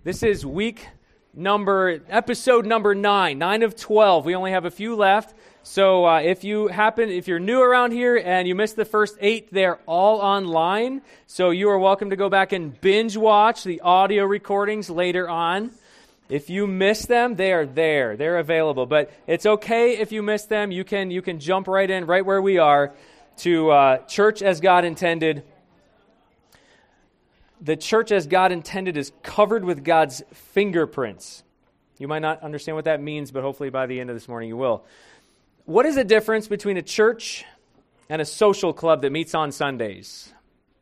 This is episode number 9 of 12. We only have a few left. So if you're new around here and you missed the first 8, they're all online. So you are welcome to go back and binge watch the audio recordings later on. If you miss them, they are there. They're available. But it's okay if you miss them. You can jump right in, right where we are, to Church as God Intended. The church as God intended is covered with God's fingerprints. You might not understand what that means, but hopefully by the end of this morning you will. What is the difference between a church and a social club that meets on Sundays?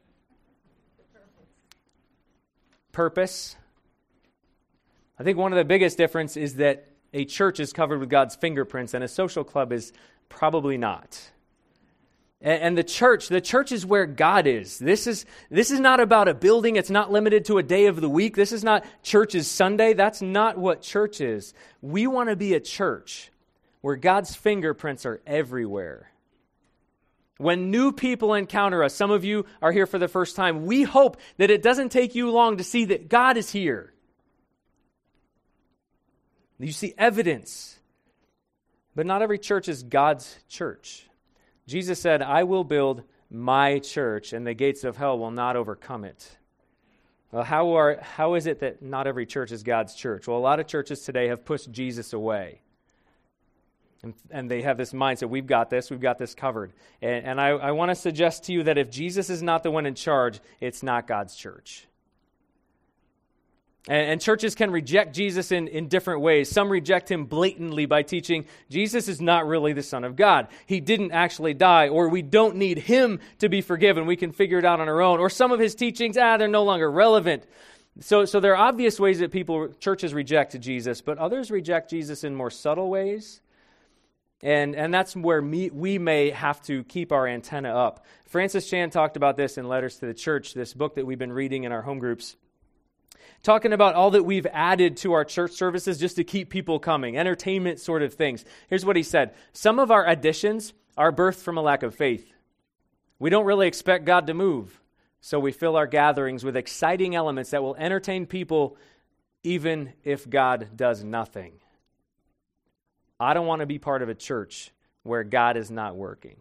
Purpose. I think one of the biggest differences is that a church is covered with God's fingerprints and a social club is probably not. And the church is where God is. This is not about a building. It's not limited to a day of the week. This is not church's Sunday. That's not what church is. We want to be a church where God's fingerprints are everywhere. When new people encounter us, some of you are here for the first time, we hope that it doesn't take you long to see that God is here. You see evidence. But not every church is God's church. Jesus said, I will build my church, and the gates of hell will not overcome it. Well, how is it that not every church is God's church? Well, a lot of churches today have pushed Jesus away. And they have this mindset, we've got this covered. And I want to suggest to you that if Jesus is not the one in charge, it's not God's church. And churches can reject Jesus in different ways. Some reject him blatantly by teaching Jesus is not really the Son of God. He didn't actually die, or we don't need him to be forgiven. We can figure it out on our own. Or some of his teachings, they're no longer relevant. So there are obvious ways that churches reject Jesus, but others reject Jesus in more subtle ways. And that's where we may have to keep our antenna up. Francis Chan talked about this in Letters to the Church, this book that we've been reading in our home groups. Talking about all that we've added to our church services just to keep people coming, entertainment sort of things. Here's what he said. Some of our additions are birthed from a lack of faith. We don't really expect God to move, so we fill our gatherings with exciting elements that will entertain people even if God does nothing. I don't want to be part of a church where God is not working.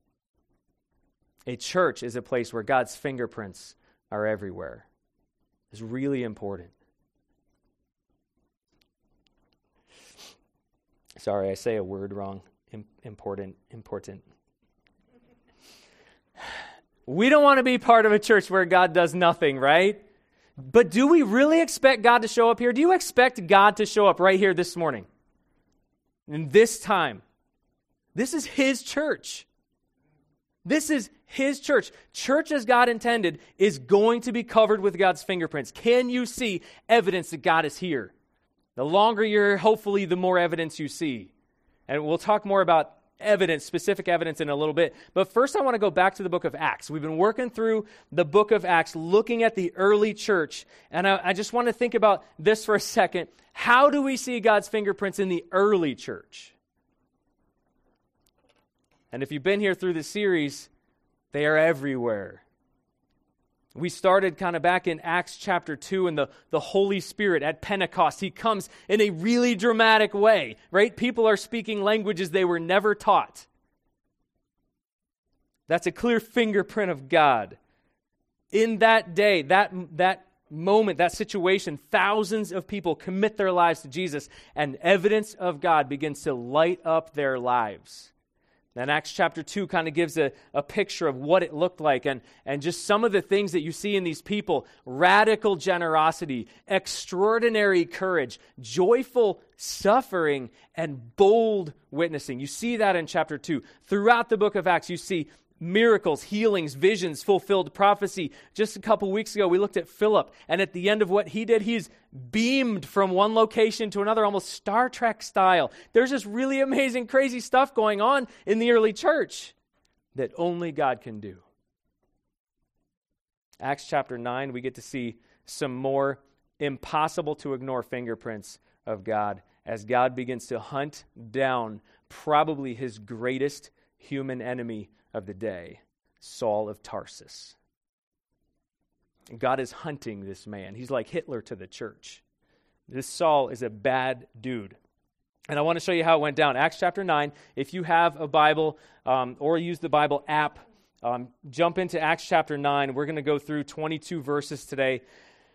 A church is a place where God's fingerprints are everywhere. It's really important. Sorry, I say a word wrong. Important. We don't want to be part of a church where God does nothing, right? But do we really expect God to show up here? Do you expect God to show up right here this morning? In this time? This is his church. This is his church. Church as God intended is going to be covered with God's fingerprints. Can you see evidence that God is here? The longer you're here, hopefully the more evidence you see. And we'll talk more about evidence, specific evidence in a little bit. But first I want to go back to the book of Acts. We've been working through the book of Acts, looking at the early church. And I just want to think about this for a second. How do we see God's fingerprints in the early church? And if you've been here through the series, they are everywhere. We started kind of back in Acts chapter 2 and the Holy Spirit at Pentecost. He comes in a really dramatic way, right? People are speaking languages they were never taught. That's a clear fingerprint of God. In that day, that moment, that situation, thousands of people commit their lives to Jesus, and evidence of God begins to light up their lives. Then Acts chapter 2 kind of gives a picture of what it looked like and just some of the things that you see in these people. Radical generosity, extraordinary courage, joyful suffering, and bold witnessing. You see that in chapter 2. Throughout the book of Acts, you see miracles, healings, visions, fulfilled prophecy. Just a couple weeks ago, we looked at Philip, and at the end of what he did, he's beamed from one location to another, almost Star Trek style. There's just really amazing, crazy stuff going on in the early church that only God can do. Acts chapter 9, we get to see some more impossible to ignore fingerprints of God as God begins to hunt down probably his greatest human enemy of the day, Saul of Tarsus. God is hunting this man. He's like Hitler to the church. This Saul is a bad dude. And I want to show you how it went down. Acts chapter 9, if you have a Bible or use the Bible app, jump into Acts chapter 9. We're going to go through 22 verses today. I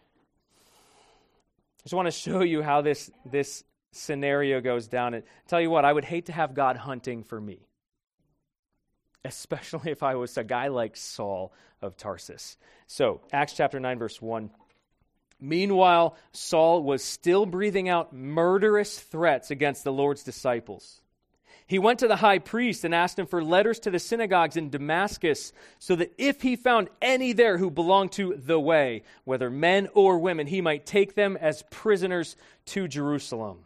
just want to show you how this scenario goes down. And tell you what, I would hate to have God hunting for me, especially if I was a guy like Saul of Tarsus. So, Acts chapter 9, verse 1. Meanwhile, Saul was still breathing out murderous threats against the Lord's disciples. He went to the high priest and asked him for letters to the synagogues in Damascus, so that if he found any there who belonged to the way, whether men or women, he might take them as prisoners to Jerusalem.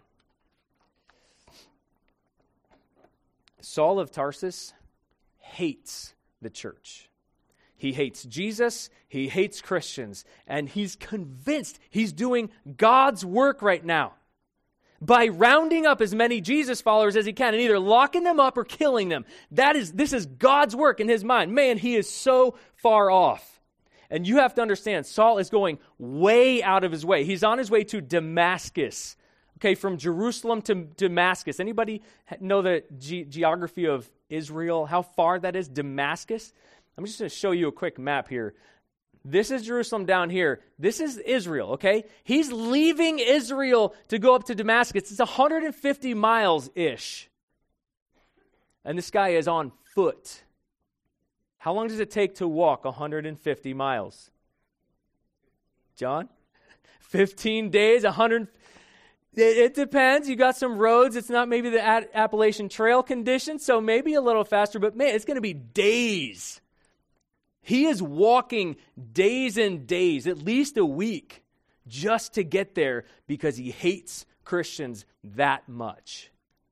Saul of Tarsus hates the church. He hates Jesus, he hates Christians, and he's convinced he's doing God's work right now by rounding up as many Jesus followers as he can and either locking them up or killing them. This is God's work in his mind. Man, he is so far off. And you have to understand, Saul is going way out of his way. He's on his way to Damascus. Okay, from Jerusalem to Damascus. Anybody know the geography of Israel? How far that is? Damascus? I'm just going to show you a quick map here. This is Jerusalem down here. This is Israel, okay? He's leaving Israel to go up to Damascus. It's 150 miles-ish. And this guy is on foot. How long does it take to walk 150 miles? John? 15 days, 100. It depends. You got some roads. It's not maybe the Appalachian Trail condition, so maybe a little faster, but man, it's going to be days. He is walking days and days, at least a week, just to get there because he hates Christians that much.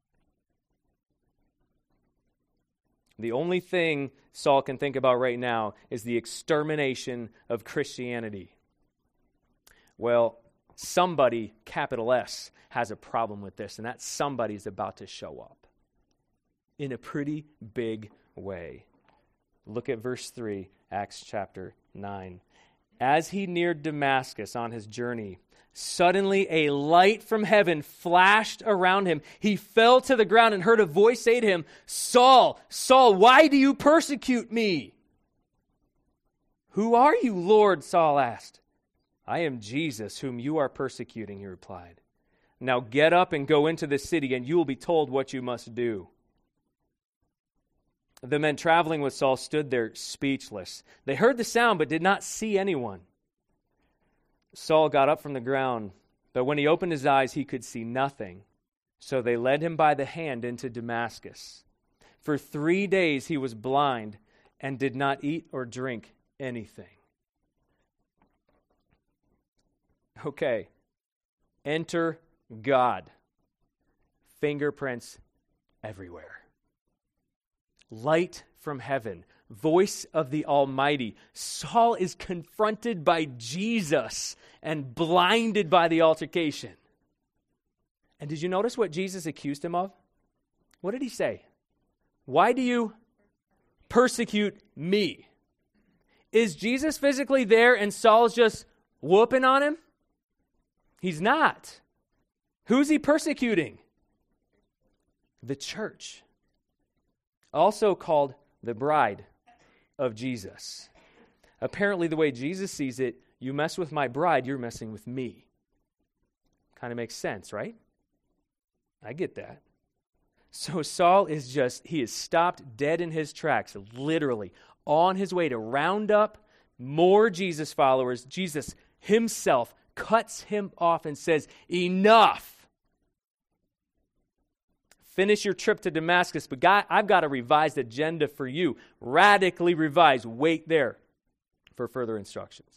The only thing Saul can think about right now is the extermination of Christianity. Well, somebody, capital S, has a problem with this, and that somebody's about to show up in a pretty big way. Look at verse 3, Acts chapter 9. As he neared Damascus on his journey, suddenly a light from heaven flashed around him. He fell to the ground and heard a voice say to him, "Saul, Saul, why do you persecute me?" "Who are you, Lord?" Saul asked. "I am Jesus, whom you are persecuting," he replied. "Now get up and go into the city, and you will be told what you must do." The men traveling with Saul stood there speechless. They heard the sound but did not see anyone. Saul got up from the ground, but when he opened his eyes, he could see nothing. So they led him by the hand into Damascus. For 3 days he was blind and did not eat or drink anything. Okay, enter God. Fingerprints everywhere. Light from heaven, voice of the Almighty. Saul is confronted by Jesus and blinded by the altercation. And did you notice what Jesus accused him of? What did he say? "Why do you persecute me?" Is Jesus physically there and Saul's just whooping on him? He's not. Who's he persecuting? The church. Also called the bride of Jesus. Apparently, the way Jesus sees it, you mess with my bride, you're messing with me. Kind of makes sense, right? I get that. So Saul he is stopped dead in his tracks, literally, on his way to round up more Jesus followers. Jesus himself cuts him off and says, "Enough. Finish your trip to Damascus, but God, I've got a revised agenda for you. Radically revised. Wait there for further instructions."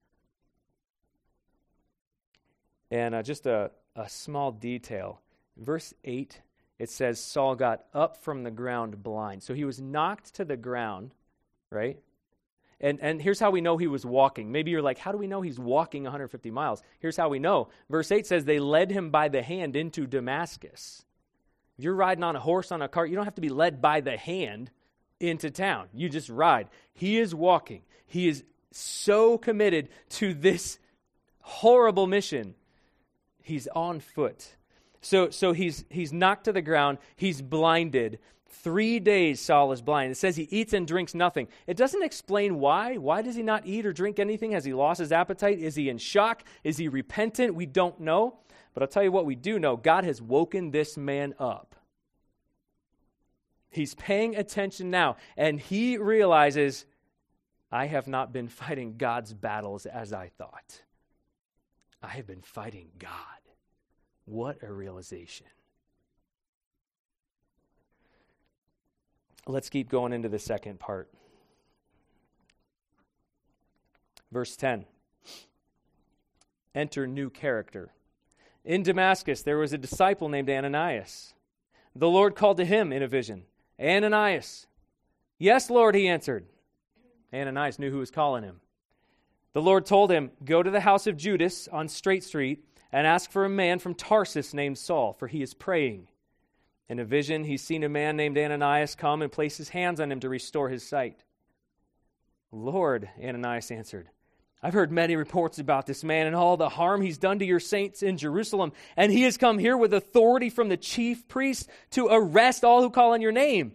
And just a small detail. Verse 8, it says Saul got up from the ground blind. So he was knocked to the ground, right? And here's how we know he was walking. Maybe you're like, how do we know he's walking 150 miles? Here's how we know. Verse 8 says they led him by the hand into Damascus. If you're riding on a horse, on a cart, you don't have to be led by the hand into town. You just ride. He is walking. He is so committed to this horrible mission. He's on foot. So he's knocked to the ground. He's blinded. 3 days Saul is blind. It says he eats and drinks nothing. It doesn't explain why. Why does he not eat or drink anything? Has he lost his appetite? Is he in shock? Is he repentant? We don't know. But I'll tell you what we do know. God has woken this man up. He's paying attention now. And he realizes, I have not been fighting God's battles as I thought. I have been fighting God. What a realization. Let's keep going into the second part. Verse 10. Enter new character. In Damascus, there was a disciple named Ananias. The Lord called to him in a vision, Ananias. Yes, Lord, he answered. Ananias knew who was calling him. The Lord told him, go to the house of Judas on Straight Street and ask for a man from Tarsus named Saul, for he is praying. In a vision, he's seen a man named Ananias come and place his hands on him to restore his sight. Lord, Ananias answered, I've heard many reports about this man and all the harm he's done to your saints in Jerusalem, and he has come here with authority from the chief priests to arrest all who call on your name.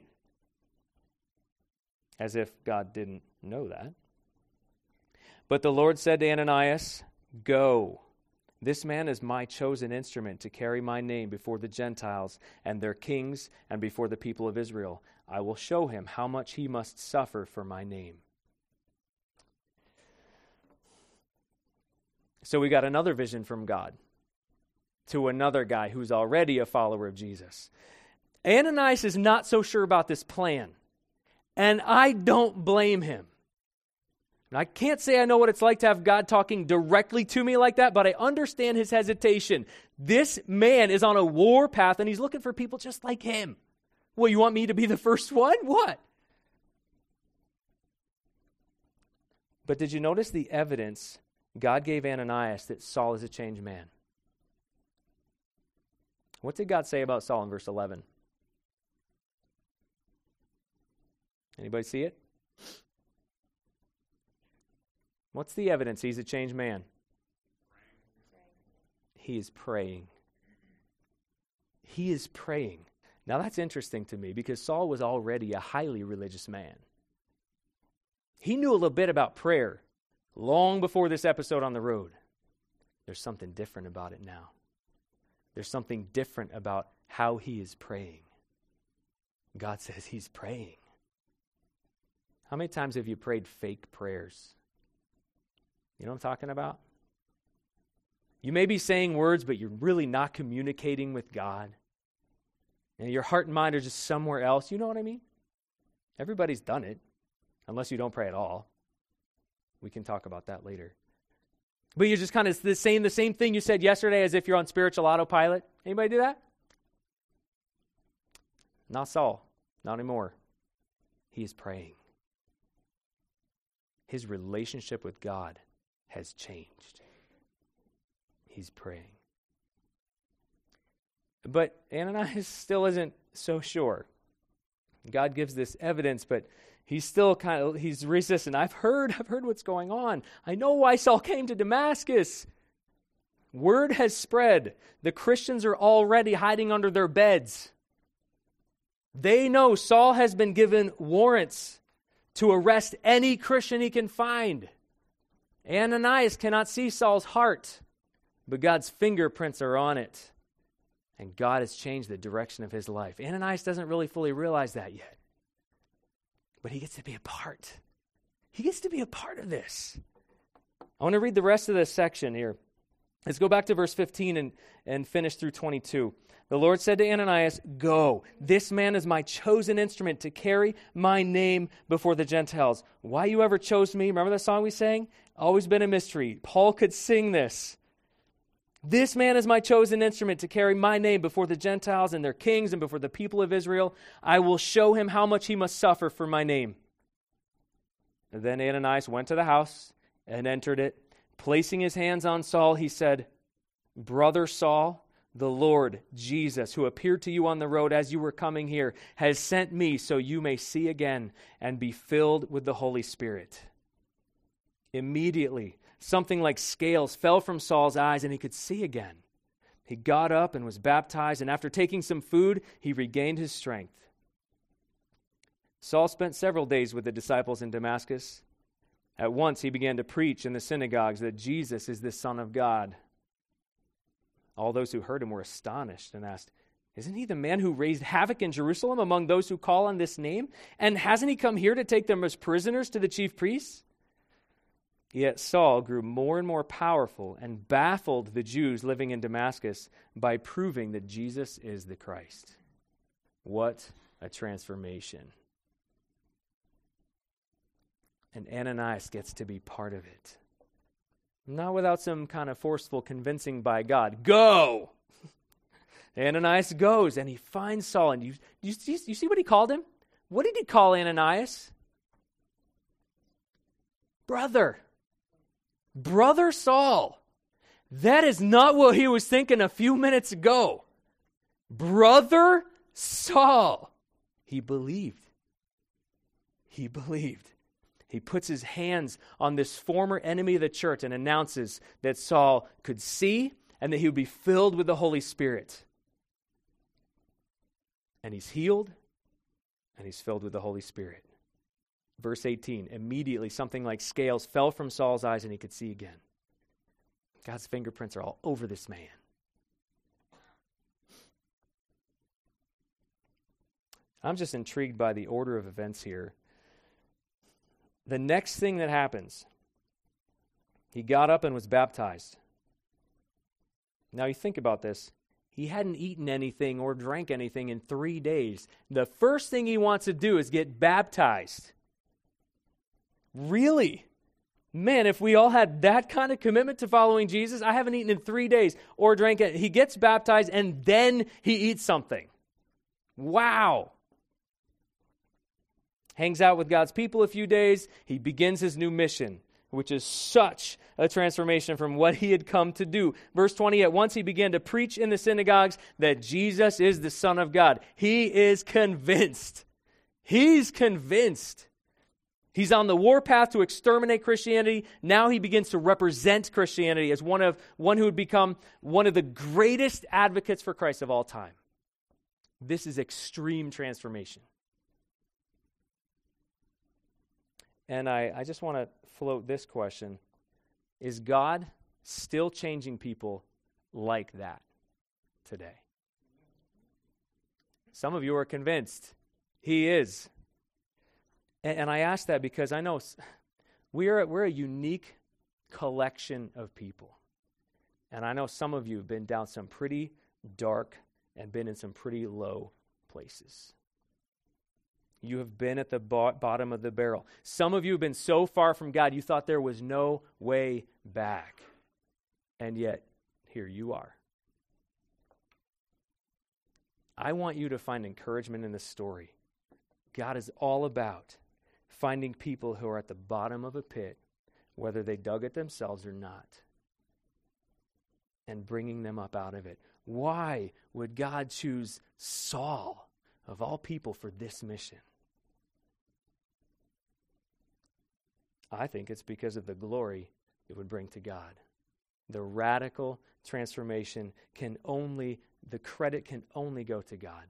As if God didn't know that. But the Lord said to Ananias, go. This man is my chosen instrument to carry my name before the Gentiles and their kings and before the people of Israel. I will show him how much he must suffer for my name. So we got another vision from God to another guy who's already a follower of Jesus. Ananias is not so sure about this plan, and I don't blame him. And I can't say I know what it's like to have God talking directly to me like that, but I understand his hesitation. This man is on a war path, and he's looking for people just like him. Well, you want me to be the first one? What? But did you notice the evidence God gave Ananias that Saul is a changed man? What did God say about Saul in verse 11? Anybody see it? What's the evidence he's a changed man? He is praying. He is praying. Now that's interesting to me because Saul was already a highly religious man. He knew a little bit about prayer long before this episode on the road. There's something different about it now. There's something different about how he is praying. God says he's praying. How many times have you prayed fake prayers? You know what I'm talking about? You may be saying words, but you're really not communicating with God. And your heart and mind are just somewhere else. You know what I mean? Everybody's done it, unless you don't pray at all. We can talk about that later. But you're just kind of saying the same thing you said yesterday as if you're on spiritual autopilot. Anybody do that? Not Saul. Not anymore. He is praying. His relationship with God has changed. He's praying. But Ananias still isn't so sure. God gives this evidence, but he's still he's resistant. I've heard what's going on. I know why Saul came to Damascus. Word has spread. The Christians are already hiding under their beds. They know Saul has been given warrants to arrest any Christian he can find. Ananias cannot see Saul's heart, but God's fingerprints are on it. And God has changed the direction of his life. Ananias doesn't really fully realize that yet. But he gets to be a part. He gets to be a part of this. I want to read the rest of this section here. Let's go back to verse 15 and finish through 22. The Lord said to Ananias, go. This man is my chosen instrument to carry my name before the Gentiles. Why you ever chose me? Remember that song we sang? Always been a mystery. Paul could sing this. This man is my chosen instrument to carry my name before the Gentiles and their kings and before the people of Israel. I will show him how much he must suffer for my name. And then Ananias went to the house and entered it. Placing his hands on Saul, he said, Brother Saul, the Lord Jesus, who appeared to you on the road as you were coming here, has sent me so you may see again and be filled with the Holy Spirit. Immediately, something like scales fell from Saul's eyes and he could see again. He got up and was baptized, and after taking some food, he regained his strength. Saul spent several days with the disciples in Damascus. At once he began to preach in the synagogues that Jesus is the Son of God. All those who heard him were astonished and asked, "Isn't he the man who raised havoc in Jerusalem among those who call on this name? And hasn't he come here to take them as prisoners to the chief priests?" Yet Saul grew more and more powerful and baffled the Jews living in Damascus by proving that Jesus is the Christ. What a transformation. And Ananias gets to be part of it. Not without some kind of forceful convincing by God. Go! Ananias goes and he finds Saul. And you see what he called him? What did he call Ananias? Brother. Brother Saul. That is not what he was thinking a few minutes ago. Brother Saul. He believed. He believed. He puts his hands on this former enemy of the church and announces that Saul could see and that he would be filled with the Holy Spirit. And he's healed and he's filled with the Holy Spirit. Verse 18, immediately something like scales fell from Saul's eyes and he could see again. God's fingerprints are all over this man. I'm just intrigued by the order of events here. The next thing that happens, he got up and was baptized. Now you think about this. He hadn't eaten anything or drank anything in 3 days. The first thing he wants to do is get baptized. Really? Man, if we all had that kind of commitment to following Jesus, I haven't eaten in 3 days or drank it. He gets baptized and then he eats something. Wow. Hangs out with God's people a few days. He begins his new mission, which is such a transformation from what he had come to do. Verse 20, at once he began to preach in the synagogues that Jesus is the Son of God. He is convinced. He's convinced. He's on the warpath to exterminate Christianity. Now he begins to represent Christianity as one who would become one of the greatest advocates for Christ of all time. This is extreme transformation. And I just want to float this question. Is God still changing people like that today? Some of you are convinced he is. And I ask that because I know we're a unique collection of people. And I know some of you have been down some pretty dark and been in some pretty low places. You have been at the bottom of the barrel. Some of you have been so far from God, you thought there was no way back. And yet, here you are. I want you to find encouragement in this story. God is all about finding people who are at the bottom of a pit, whether they dug it themselves or not, and bringing them up out of it. Why would God choose Saul, of all people, for this mission? I think it's because of the glory it would bring to God. The radical transformation the credit can only go to God.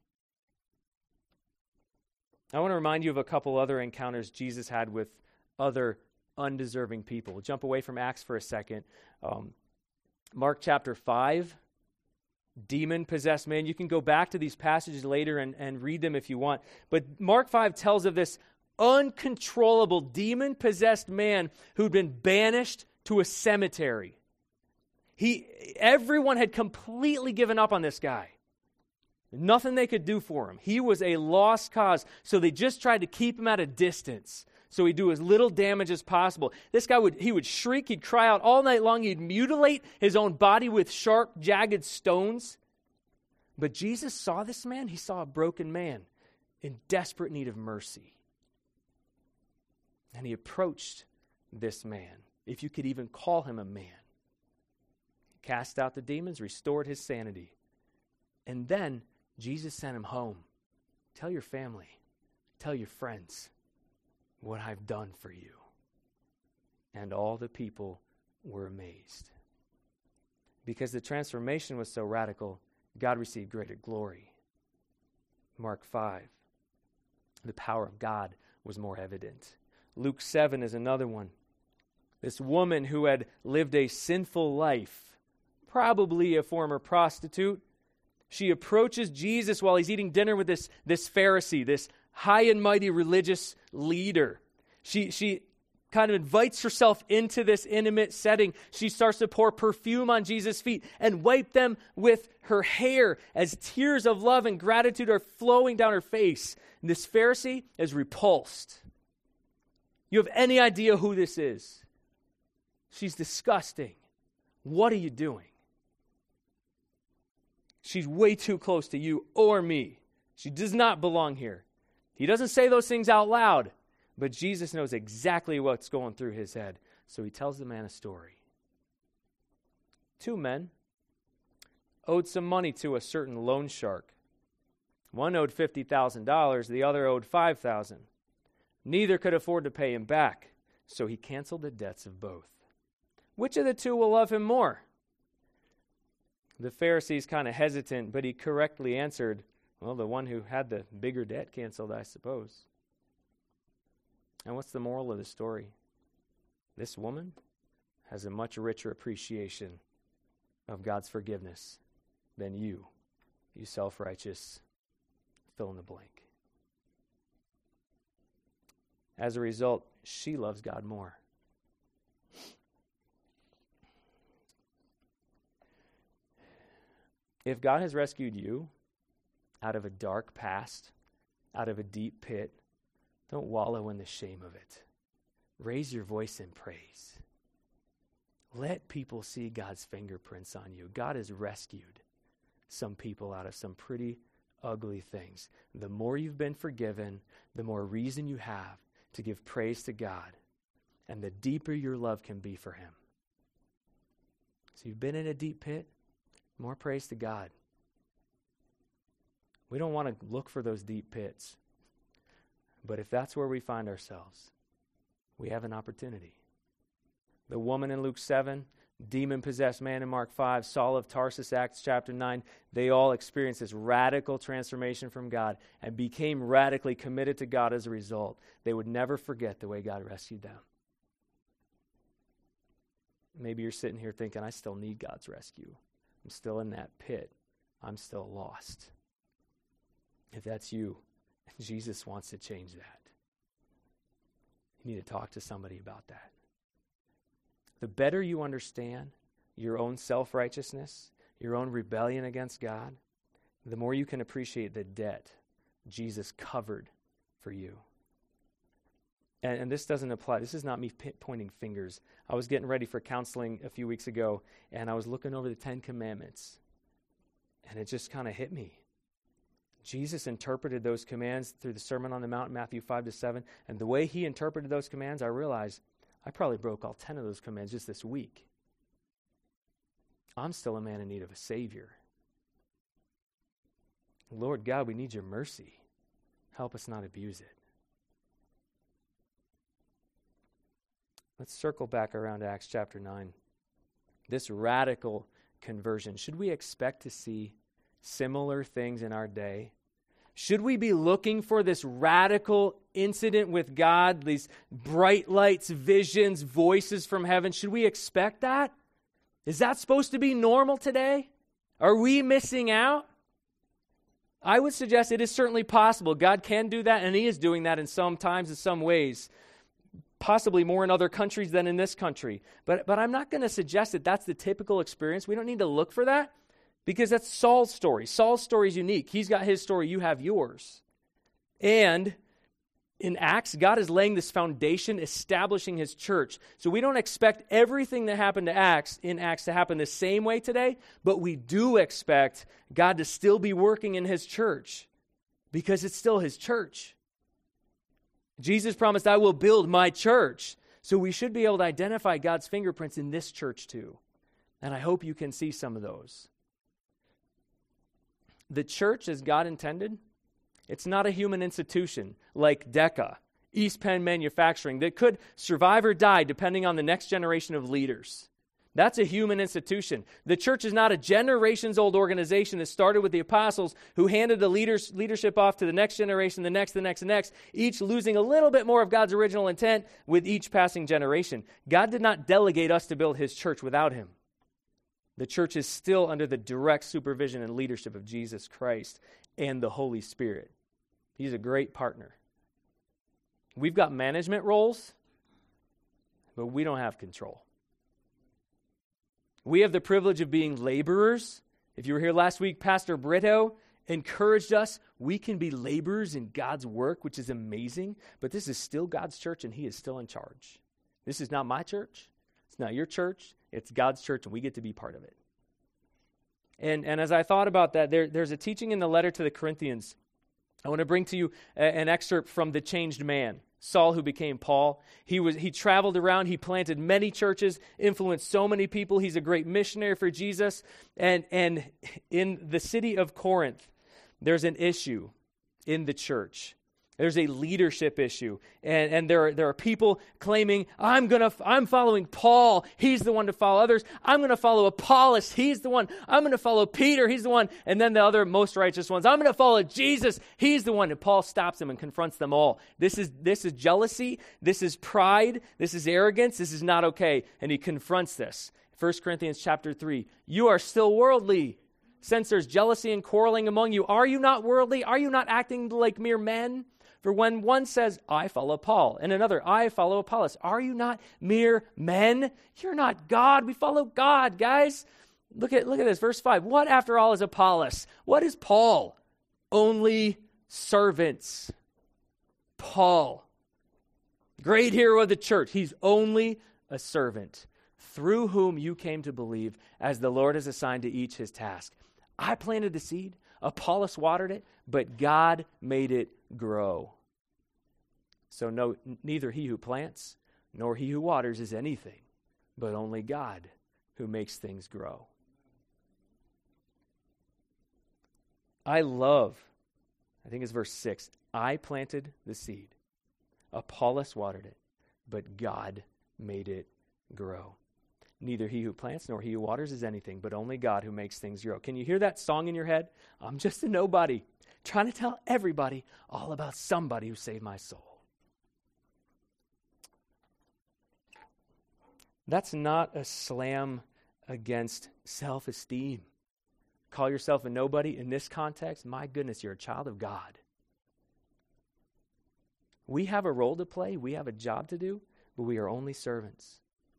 I want to remind you of a couple other encounters Jesus had with other undeserving people. We'll jump away from Acts for a second. Mark chapter 5, demon-possessed man. You can go back to these passages later and read them if you want. But Mark 5 tells of this uncontrollable demon-possessed man who'd been banished to a cemetery. Everyone had completely given up on this guy. Nothing they could do for him. He was a lost cause, so they just tried to keep him at a distance so he'd do as little damage as possible. This guy would shriek, he'd cry out all night long, he'd mutilate his own body with sharp, jagged stones. But Jesus saw this man. He saw a broken man in desperate need of mercy. And he approached this man, if you could even call him a man. Cast out the demons, restored his sanity. And then Jesus sent him home. Tell your family, tell your friends what I've done for you. And all the people were amazed. Because the transformation was so radical, God received greater glory. Mark 5, the power of God was more evident. Luke 7 is another one. This woman who had lived a sinful life, probably a former prostitute, she approaches Jesus while he's eating dinner with this Pharisee, this high and mighty religious leader. She kind of invites herself into this intimate setting. She starts to pour perfume on Jesus' feet and wipe them with her hair as tears of love and gratitude are flowing down her face. And this Pharisee is repulsed. You have any idea who this is? She's disgusting. What are you doing? She's way too close to you or me. She does not belong here. He doesn't say those things out loud, but Jesus knows exactly what's going through his head. So he tells the man a story. 2 men owed some money to a certain loan shark. One owed $50,000, the other owed $5,000. Neither could afford to pay him back, so he canceled the debts of both. Which of the 2 will love him more? The Pharisee's kind of hesitant, but he correctly answered, well, the one who had the bigger debt canceled, I suppose. And what's the moral of the story? This woman has a much richer appreciation of God's forgiveness than you self-righteous fill in the blank. As a result, she loves God more. If God has rescued you out of a dark past, out of a deep pit, don't wallow in the shame of it. Raise your voice in praise. Let people see God's fingerprints on you. God has rescued some people out of some pretty ugly things. The more you've been forgiven, the more reason you have to give praise to God, and the deeper your love can be for him. So you've been in a deep pit, more praise to God. We don't want to look for those deep pits. But if that's where we find ourselves, we have an opportunity. The woman in Luke 7, demon-possessed man in Mark 5, Saul of Tarsus, Acts chapter 9, they all experienced this radical transformation from God and became radically committed to God as a result. They would never forget the way God rescued them. Maybe you're sitting here thinking, I still need God's rescue. I'm still in that pit. I'm still lost. If that's you, Jesus wants to change that. You need to talk to somebody about that. The better you understand your own self-righteousness, your own rebellion against God, the more you can appreciate the debt Jesus covered for you. And this doesn't apply. This is not me pointing fingers. I was getting ready for counseling a few weeks ago, and I was looking over the 10 Commandments, and it just kind of hit me. Jesus interpreted those commands through the Sermon on the Mount, Matthew 5-7, and the way he interpreted those commands, I realized I probably broke all 10 of those commands just this week. I'm still a man in need of a Savior. Lord God, we need your mercy. Help us not abuse it. Let's circle back around to Acts chapter 9. This radical conversion. Should we expect to see similar things in our day? Should we be looking for this radical incident with God, these bright lights, visions, voices from heaven? Should we expect that? Is that supposed to be normal today? Are we missing out? I would suggest it is certainly possible. God can do that, and he is doing that in some times, in some ways. Possibly more in other countries than in this country. But I'm not going to suggest that that's the typical experience. We don't need to look for that because that's Saul's story. Saul's story is unique. He's got his story. You have yours. And in Acts, God is laying this foundation, establishing his church. So we don't expect everything that happened in Acts to happen the same way today, but we do expect God to still be working in his church because it's still his church. Jesus promised, I will build my church. So we should be able to identify God's fingerprints in this church too. And I hope you can see some of those. The church, as God intended, it's not a human institution like DECA, East Penn Manufacturing, that could survive or die depending on the next generation of leaders. That's a human institution. The church is not a generations-old organization that started with the apostles who handed the leadership off to the next generation, the next, each losing a little bit more of God's original intent with each passing generation. God did not delegate us to build his church without him. The church is still under the direct supervision and leadership of Jesus Christ and the Holy Spirit. He's a great partner. We've got management roles, but we don't have control. We have the privilege of being laborers. If you were here last week, Pastor Brito encouraged us. We can be laborers in God's work, which is amazing. But this is still God's church, and he is still in charge. This is not my church. It's not your church. It's God's church, and we get to be part of it. And as I thought about that, there's a teaching in the letter to the Corinthians. I want to bring to you an excerpt from The Changed Man. Saul, who became Paul. He traveled around. He planted many churches, influenced so many people. He's a great missionary for Jesus. And in the city of Corinth, there's an issue in the church. There's a leadership issue, and there are people claiming, I'm following Paul. He's the one to follow others. I'm going to follow Apollos. He's the one. I'm going to follow Peter. He's the one. And then the other most righteous ones. I'm going to follow Jesus. He's the one. And Paul stops them and confronts them all. This is jealousy. This is pride. This is arrogance. This is not okay. And he confronts this. 1 Corinthians chapter 3. You are still worldly. Since there's jealousy and quarreling among you, are you not worldly? Are you not acting like mere men? For when one says, I follow Paul, and another, I follow Apollos, are you not mere men? You're not God. We follow God, guys. Look at this, verse 5. What, after all, is Apollos? What is Paul? Only servants. Paul, great hero of the church. He's only a servant, through whom you came to believe, as the Lord has assigned to each his task. I planted the seed. Apollos watered it, but God made it grow. So neither he who plants nor he who waters is anything, but only God who makes things grow. I think it's verse 6, I planted the seed, Apollos watered it, but God made it grow. Neither he who plants nor he who waters is anything, but only God who makes things grow. Can you hear that song in your head? I'm just a nobody, trying to tell everybody all about somebody who saved my soul. That's not a slam against self-esteem. Call yourself a nobody in this context? My goodness, you're a child of God. We have a role to play. We have a job to do, but we are only servants.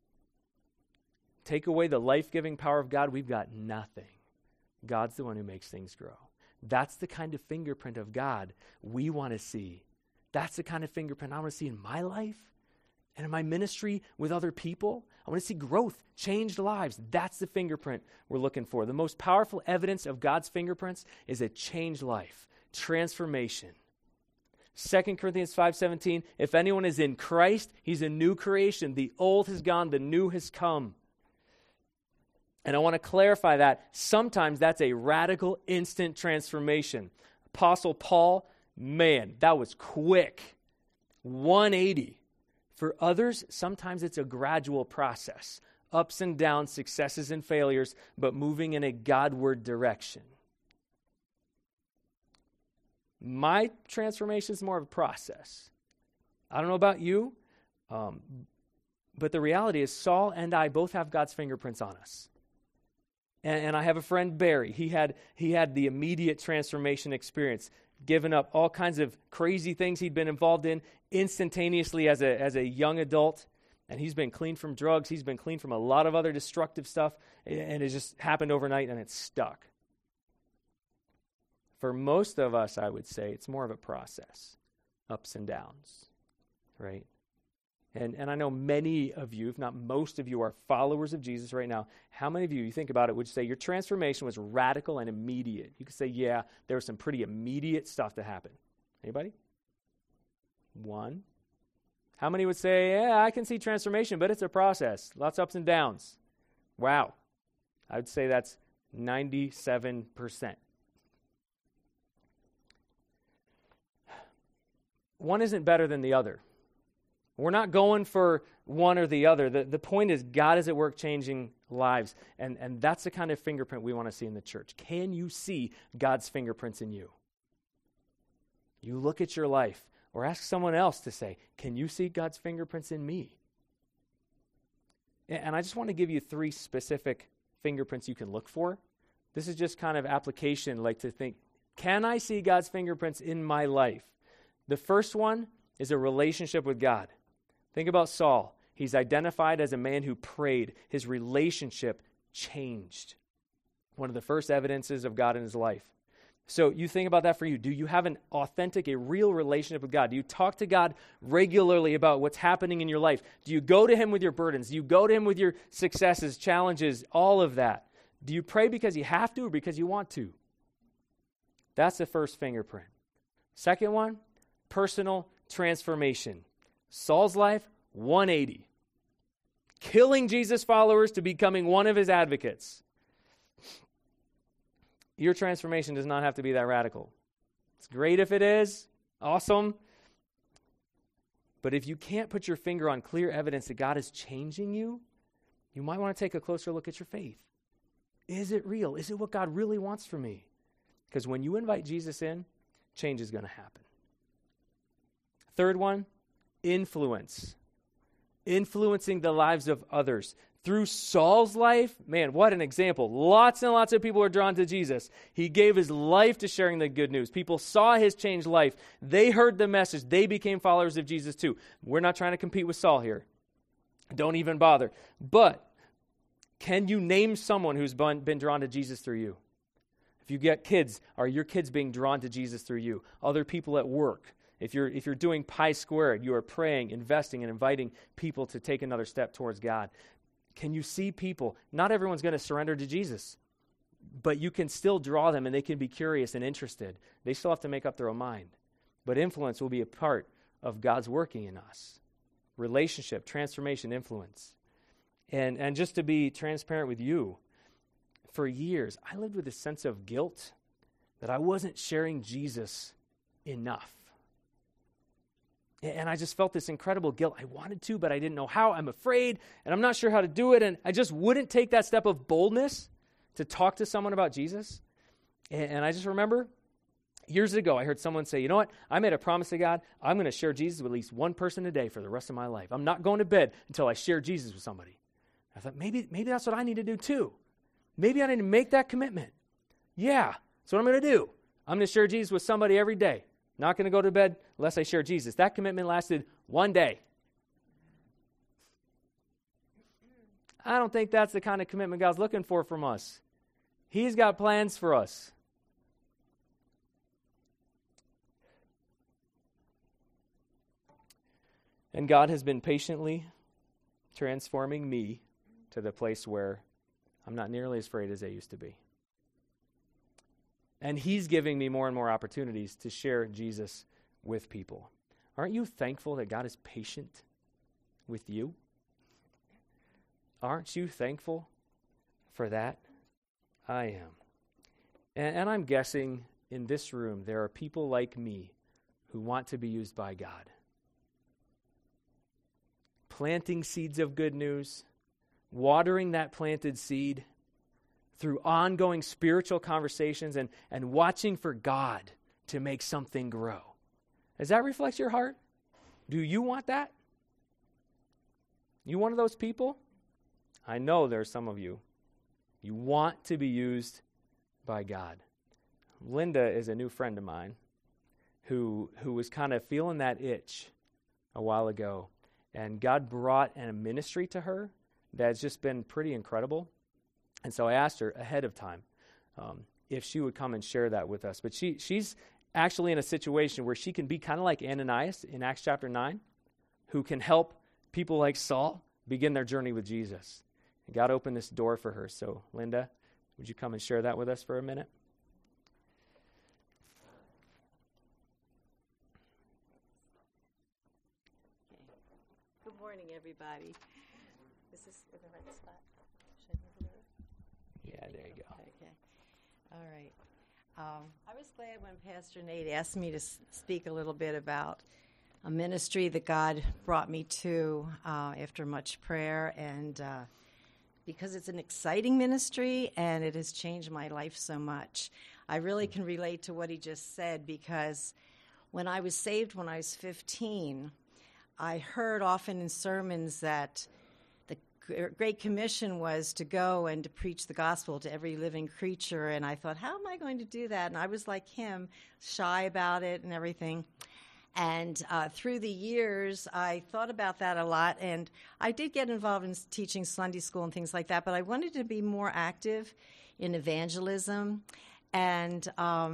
Take away the life-giving power of God, we've got nothing. God's the one who makes things grow. That's the kind of fingerprint of God we want to see. That's the kind of fingerprint I want to see in my life and in my ministry with other people. I want to see growth, changed lives. That's the fingerprint we're looking for. The most powerful evidence of God's fingerprints is a changed life, transformation. 2 Corinthians 5:17, if anyone is in Christ, he's a new creation. The old has gone, the new has come. And I want to clarify that sometimes that's a radical, instant transformation. Apostle Paul, man, that was quick. 180. For others, sometimes it's a gradual process. Ups and downs, successes and failures, but moving in a Godward direction. My transformation is more of a process. I don't know about you, but the reality is Saul and I both have God's fingerprints on us. And I have a friend, Barry. He had the immediate transformation experience, given up all kinds of crazy things he'd been involved in instantaneously as a young adult. And he's been clean from drugs. He's been clean from a lot of other destructive stuff. And it just happened overnight and it's stuck. For most of us, I would say, it's more of a process. Ups and downs, right? And I know many of you, if not most of you, are followers of Jesus right now. How many of you think about it, would say your transformation was radical and immediate? You could say, yeah, there was some pretty immediate stuff that happened. Anybody? One. How many would say, yeah, I can see transformation, but it's a process. Lots of ups and downs. Wow. I would say that's 97%. One isn't better than the other. We're not going for one or the other. The point is God is at work changing lives. And that's the kind of fingerprint we want to see in the church. Can you see God's fingerprints in you? You look at your life, or ask someone else to say, can you see God's fingerprints in me? And I just want to give you 3 specific fingerprints you can look for. This is just kind of application, like to think, can I see God's fingerprints in my life? The first one is a relationship with God. Think about Saul. He's identified as a man who prayed. His relationship changed. One of the first evidences of God in his life. So you think about that for you. Do you have an authentic, a real relationship with God? Do you talk to God regularly about what's happening in your life? Do you go to him with your burdens? Do you go to him with your successes, challenges, all of that? Do you pray because you have to or because you want to? That's the first fingerprint. Second one, personal transformation. Saul's life, 180. Killing Jesus' followers to becoming one of his advocates. Your transformation does not have to be that radical. It's great if it is. Awesome. But if you can't put your finger on clear evidence that God is changing you, you might want to take a closer look at your faith. Is it real? Is it what God really wants from me? Because when you invite Jesus in, change is going to happen. Third one, influence. Influencing the lives of others. Through Saul's life, man, what an example. Lots and lots of people are drawn to Jesus. He gave his life to sharing the good news. People saw his changed life. They heard the message. They became followers of Jesus too. We're not trying to compete with Saul here. Don't even bother. But can you name someone who's been drawn to Jesus through you? If you get kids, are your kids being drawn to Jesus through you? Other people at work. If you're doing Pi Squared, you are praying, investing, and inviting people to take another step towards God. Can you see people? Not everyone's going to surrender to Jesus, but you can still draw them and they can be curious and interested. They still have to make up their own mind. But influence will be a part of God's working in us. Relationship, transformation, influence. And just to be transparent with you, for years, I lived with a sense of guilt that I wasn't sharing Jesus enough. And I just felt this incredible guilt. I wanted to, but I didn't know how. I'm afraid, and I'm not sure how to do it. And I just wouldn't take that step of boldness to talk to someone about Jesus. And I just remember years ago, I heard someone say, you know what? I made a promise to God. I'm going to share Jesus with at least one person a day for the rest of my life. I'm not going to bed until I share Jesus with somebody. I thought, maybe that's what I need to do too. Maybe I need to make that commitment. Yeah, that's what I'm going to do. I'm going to share Jesus with somebody every day. Not going to go to bed unless I share Jesus. That commitment lasted one day. I don't think that's the kind of commitment God's looking for from us. He's got plans for us. And God has been patiently transforming me to the place where I'm not nearly as afraid as I used to be. And he's giving me more and more opportunities to share Jesus with people. Aren't you thankful that God is patient with you? Aren't you thankful for that? I am. And I'm guessing in this room there are people like me who want to be used by God. Planting seeds of good news, watering that planted seed, through ongoing spiritual conversations and watching for God to make something grow. Does that reflect your heart? Do you want that? You one of those people? I know there are some of you. You want to be used by God. Linda is a new friend of mine who was kind of feeling that itch a while ago. And God brought a ministry to her that's just been pretty incredible. And so I asked her ahead of time if she would come and share that with us. But she's actually in a situation where she can be kind of like Ananias in Acts chapter 9, who can help people like Saul begin their journey with Jesus. And God opened this door for her. So, Linda, would you come and share that with us for a minute? Good morning, everybody. Is this in the right spot? Yeah, there you go. Okay. All right. I was glad when Pastor Nate asked me to speak a little bit about a ministry that God brought me to after much prayer and because it's an exciting ministry and it has changed my life so much. I really can relate to what he just said, because when I was saved when I was 15, I heard often in sermons that the Great Commission was to go and to preach the gospel to every living creature, and I thought, how am I going to do that? And I was like him, shy about it and everything. And through the years, I thought about that a lot, and I did get involved in teaching Sunday school and things like that, but I wanted to be more active in evangelism. And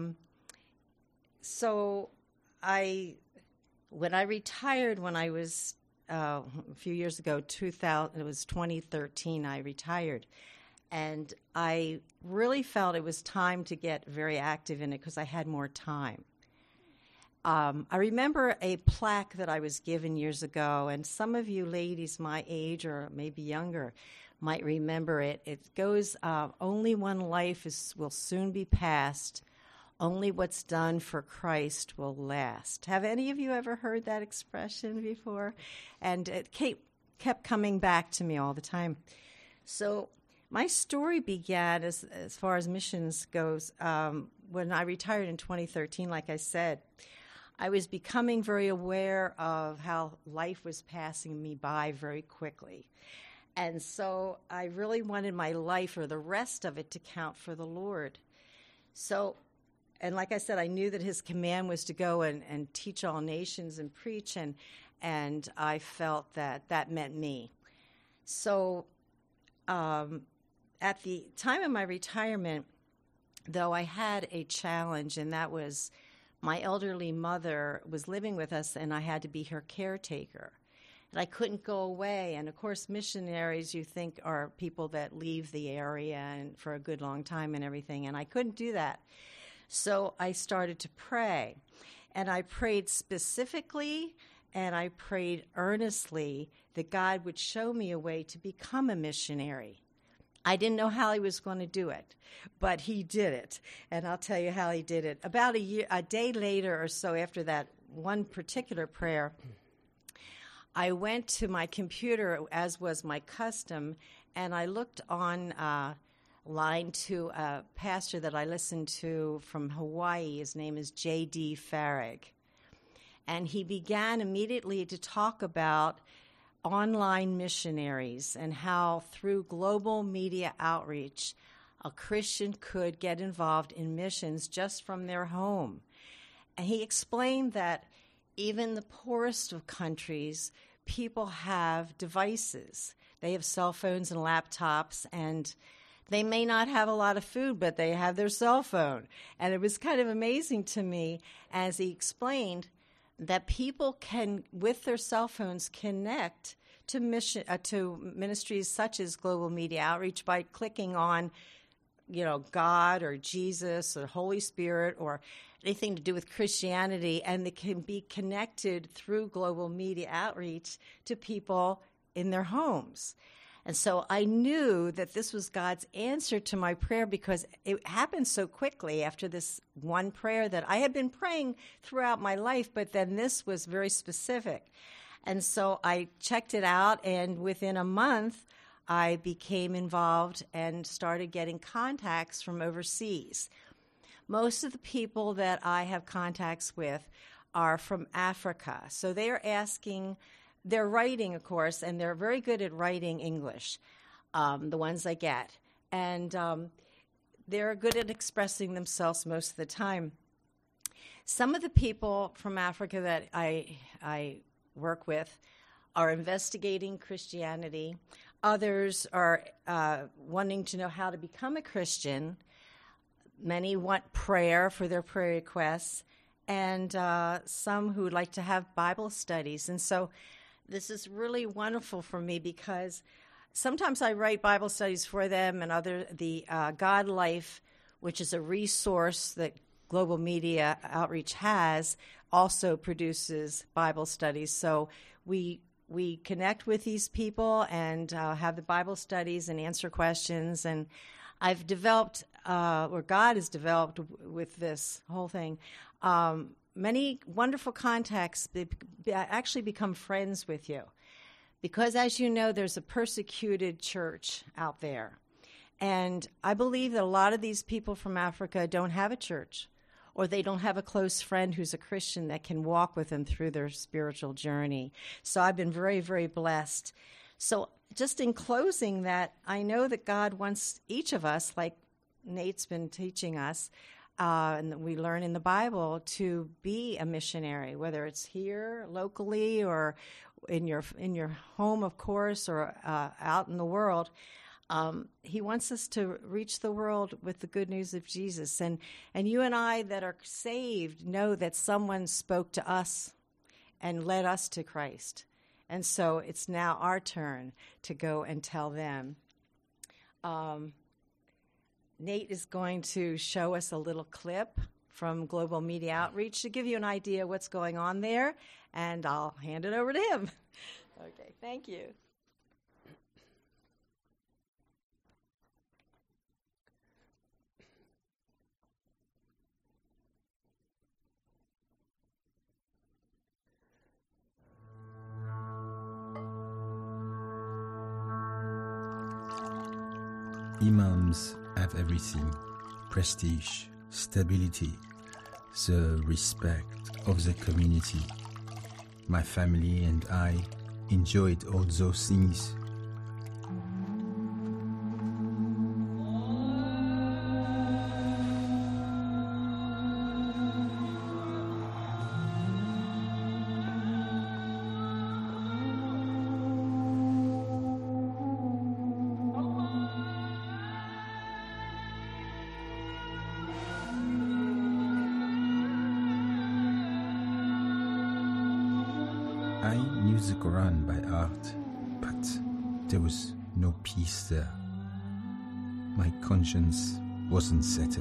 so when I retired, when I was a few years ago, it was 2013, I retired. And I really felt it was time to get very active in it because I had more time. I remember a plaque that I was given years ago, and some of you ladies my age or maybe younger might remember it. It goes, only one life will soon be passed. Only what's done for Christ will last. Have any of you ever heard that expression before? And it kept coming back to me all the time. So my story began, as far as missions goes, when I retired in 2013, like I said. I was becoming very aware of how life was passing me by very quickly. And so I really wanted my life, or the rest of it, to count for the Lord. So, and like I said, I knew that his command was to go and teach all nations and preach, and I felt that meant me. So at the time of my retirement, though, I had a challenge, and that was my elderly mother was living with us, and I had to be her caretaker. And I couldn't go away. And, of course, missionaries, you think, are people that leave the area and for a good long time and everything, and I couldn't do that. So I started to pray, and I prayed specifically, and I prayed earnestly that God would show me a way to become a missionary. I didn't know how he was going to do it, but he did it, and I'll tell you how he did it. About a day later or so after that one particular prayer, I went to my computer, as was my custom, and I looked online to a pastor that I listened to from Hawaii. His name is J.D. Farag, and he began immediately to talk about online missionaries and how through global media outreach a Christian could get involved in missions just from their home. And he explained that even the poorest of countries, people have devices. They have cell phones and laptops, and they may not have a lot of food, but they have their cell phone. And it was kind of amazing to me as he explained that people can, with their cell phones, connect to ministries such as Global Media Outreach by clicking on, God or Jesus or Holy Spirit or anything to do with Christianity, and they can be connected through Global Media Outreach to people in their homes. And so I knew that this was God's answer to my prayer, because it happened so quickly after this one prayer that I had been praying throughout my life, but then this was very specific. And so I checked it out, and within a month, I became involved and started getting contacts from overseas. Most of the people that I have contacts with are from Africa. So they're writing, of course, and they're very good at writing English, the ones I get. And they're good at expressing themselves most of the time. Some of the people from Africa that I work with are investigating Christianity. Others are wanting to know how to become a Christian. Many want prayer for their prayer requests, and some who like to have Bible studies. And so this is really wonderful for me, because sometimes I write Bible studies for them, and the God Life, which is a resource that Global Media Outreach has, also produces Bible studies. So we connect with these people and have the Bible studies and answer questions. And I've developed, or God has developed with this whole thing, many wonderful contacts. They actually become friends with you, Because, as you know, there's a persecuted church out there. And I believe that a lot of these people from Africa don't have a church, or they don't have a close friend who's a Christian that can walk with them through their spiritual journey. So I've been very, very blessed. So just in closing that, I know that God wants each of us, like Nate's been teaching us, and we learn in the Bible, to be a missionary, whether it's here locally or in your home, of course, or out in the world. He wants us to reach the world with the good news of Jesus. And you and I that are saved know that someone spoke to us and led us to Christ. And so it's now our turn to go and tell them. Nate is going to show us a little clip from Global Media Outreach to give you an idea what's going on there, and I'll hand it over to him. Okay, thank you. Imams have everything: prestige, stability, the respect of the community. My family and I enjoyed all those things. I knew the Quran by heart, but there was no peace there. My conscience wasn't settled.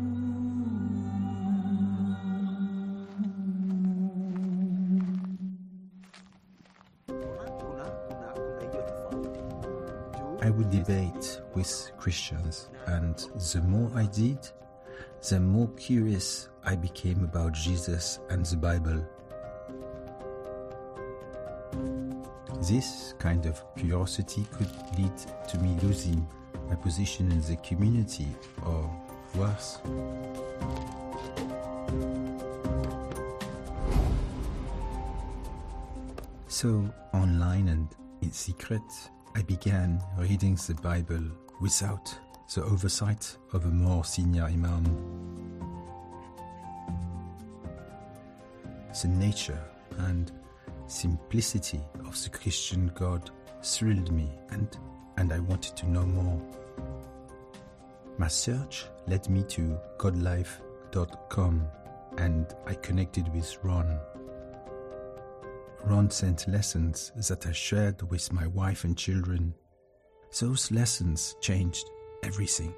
I would debate with Christians, and the more I did, the more curious I became about Jesus and the Bible. This kind of curiosity could lead to me losing my position in the community, or worse. So, online and in secret, I began reading the Bible without the oversight of a more senior imam. The nature and simplicity of the Christian God thrilled me, and I wanted to know more. My search led me to godlife.com, and I connected with Ron. Ron sent lessons that I shared with my wife and children. Those lessons changed everything.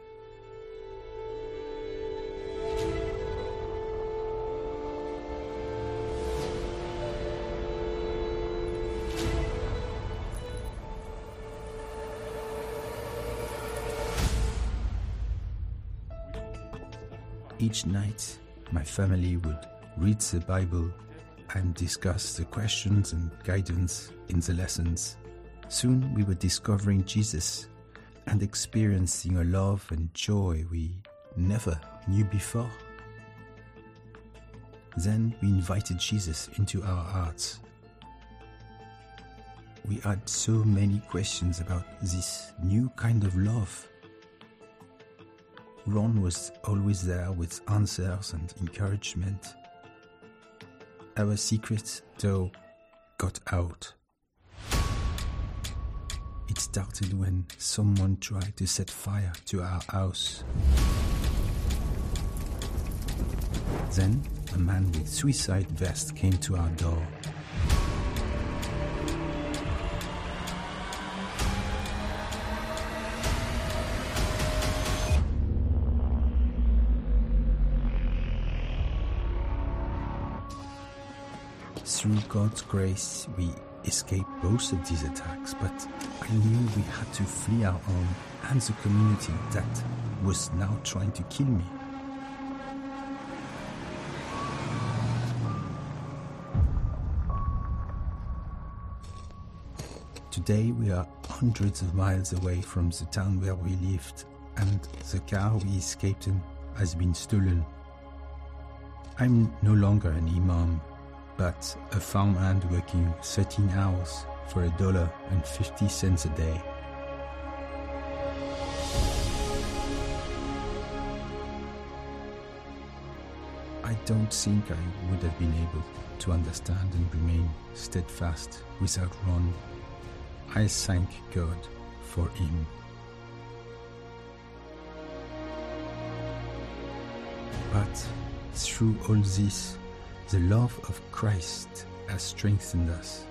Each night, my family would read the Bible and discuss the questions and guidance in the lessons. Soon we were discovering Jesus and experiencing a love and joy we never knew before. Then we invited Jesus into our hearts. We had so many questions about this new kind of love. Ron was always there with answers and encouragement. Our secret, though, got out. It started when someone tried to set fire to our house. Then a man with suicide vest came to our door. Through God's grace, we escaped both of these attacks, but I knew we had to flee our home and the community that was now trying to kill me. Today we are hundreds of miles away from the town where we lived, and the car we escaped in has been stolen. I'm no longer an imam, but a farmhand working 13 hours for $1.50 a day. I don't think I would have been able to understand and remain steadfast without Ron. I thank God for him. But through all this, the love of Christ has strengthened us.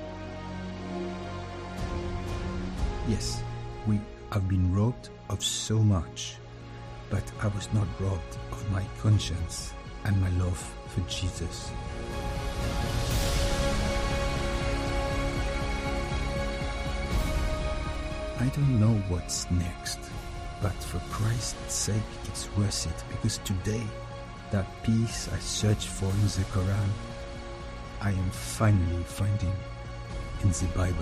Yes, we have been robbed of so much, but I was not robbed of my conscience and my love for Jesus. I don't know what's next, but for Christ's sake it's worth it, because today, that peace I searched for in the Quran, I am finally finding in the Bible.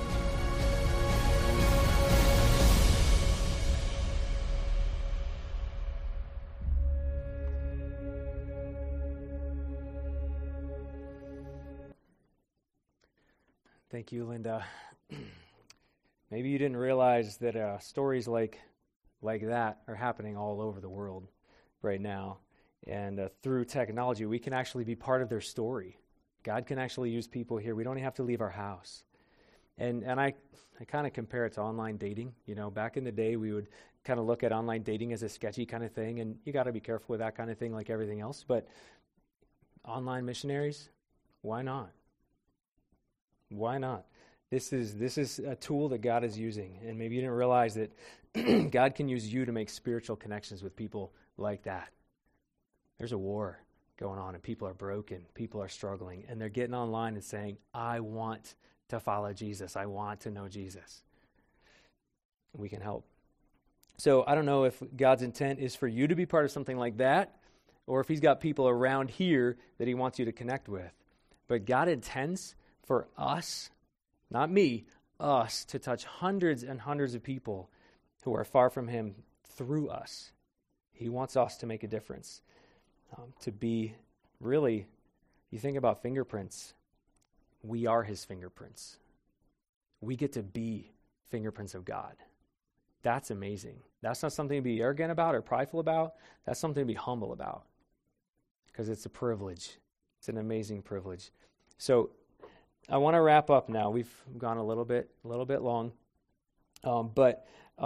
Thank you, Linda. Maybe you didn't realize that stories like that are happening all over the world right now. And through technology, we can actually be part of their story. God can actually use people here. We don't even have to leave our house. And I kind of compare it to online dating. You know, back in the day, we would kind of look at online dating as a sketchy kind of thing, and you got to be careful with that kind of thing like everything else. But online missionaries, why not? Why not? This is a tool that God is using, and maybe you didn't realize that God can use you to make spiritual connections with people like that. There's a war going on, and people are broken, people are struggling, and they're getting online and saying, I want to follow Jesus, I want to know Jesus. We can help. So I don't know if God's intent is for you to be part of something like that, or if he's got people around here that he wants you to connect with. But God intends for us, not me, us, to touch hundreds and hundreds of people who are far from him through us. He wants us to make a difference, to be really, you think about fingerprints, we are his fingerprints. We get to be fingerprints of God. That's amazing. That's not something to be arrogant about or prideful about. That's something to be humble about, because it's a privilege. It's an amazing privilege. So I want to wrap up now. We've gone a little bit long, but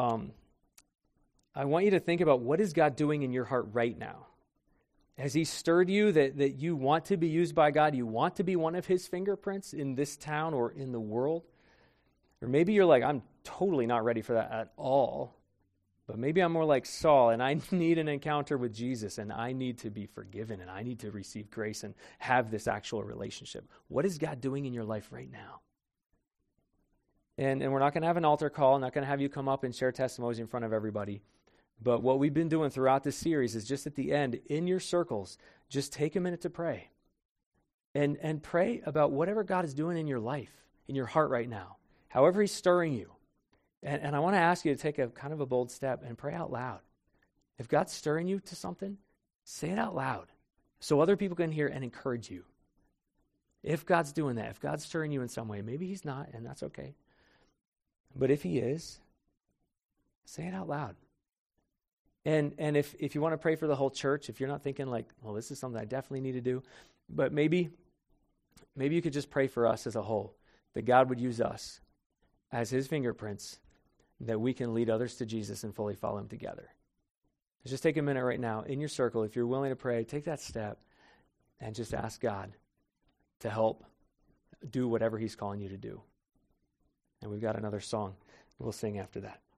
I want you to think about, what is God doing in your heart right now? Has he stirred you that you want to be used by God? You want to be one of his fingerprints in this town or in the world? Or maybe you're like, I'm totally not ready for that at all. But maybe I'm more like Saul, and I need an encounter with Jesus, and I need to be forgiven, and I need to receive grace and have this actual relationship. What is God doing in your life right now? And we're not going to have an altar call. I'm not going to have you come up and share testimonies in front of everybody. But what we've been doing throughout this series is just at the end, in your circles, just take a minute to pray. And pray about whatever God is doing in your life, in your heart right now, however he's stirring you. And I want to ask you to take a kind of a bold step and pray out loud. If God's stirring you to something, say it out loud so other people can hear and encourage you. If God's doing that, if God's stirring you in some way, maybe he's not, and that's okay. But if he is, say it out loud. And if you want to pray for the whole church, if you're not thinking like, well, this is something I definitely need to do, but maybe you could just pray for us as a whole, that God would use us as his fingerprints, that we can lead others to Jesus and fully follow him together. Just take a minute right now in your circle. If you're willing to pray, take that step and just ask God to help do whatever he's calling you to do. And we've got another song we'll sing after that.